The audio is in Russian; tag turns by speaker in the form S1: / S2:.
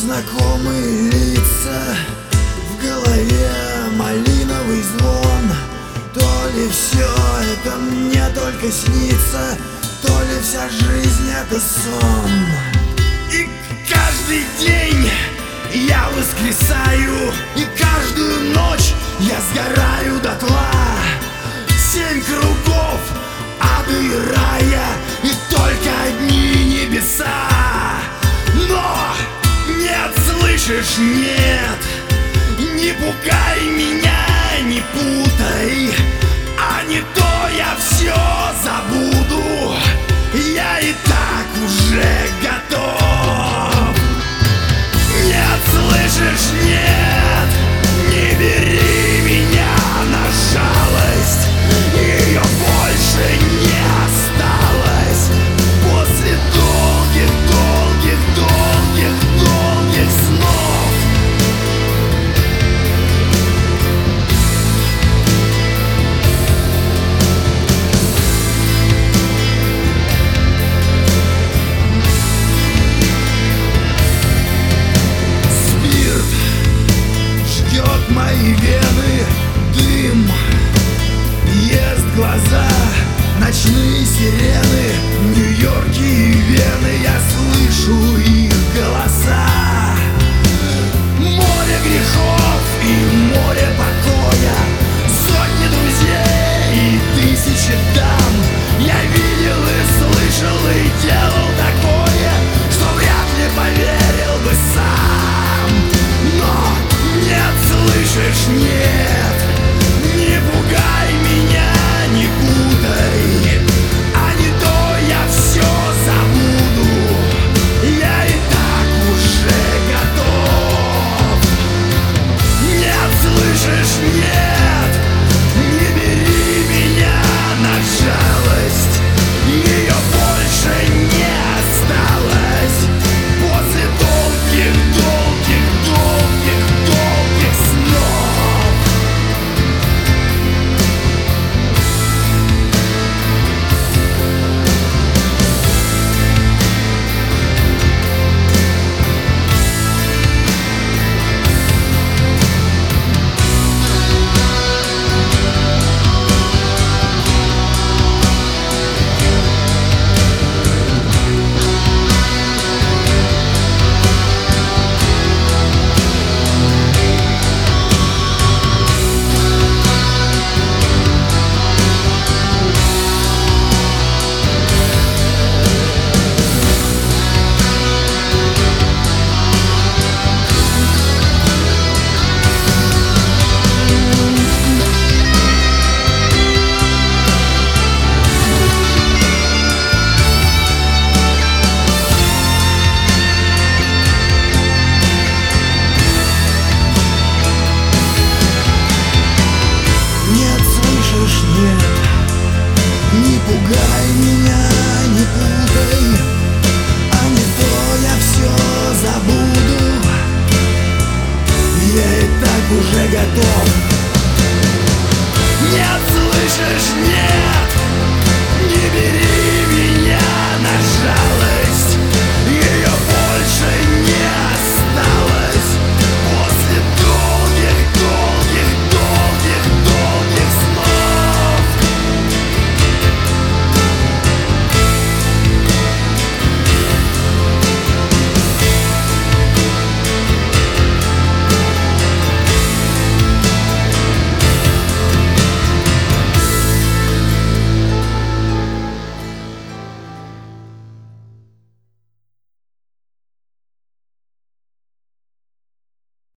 S1: знакомые лица, в голове малиновый звон. То ли все это мне только снится, то ли вся жизнь это сон. И каждый день я воскресаю, и каждую ночь я сгораю дотла. 7 кругов ада и рая, и только одни небеса. Но нет, слышишь, нет, не пугай меня, не путай, а не то я все забуду. Я и так уже готов.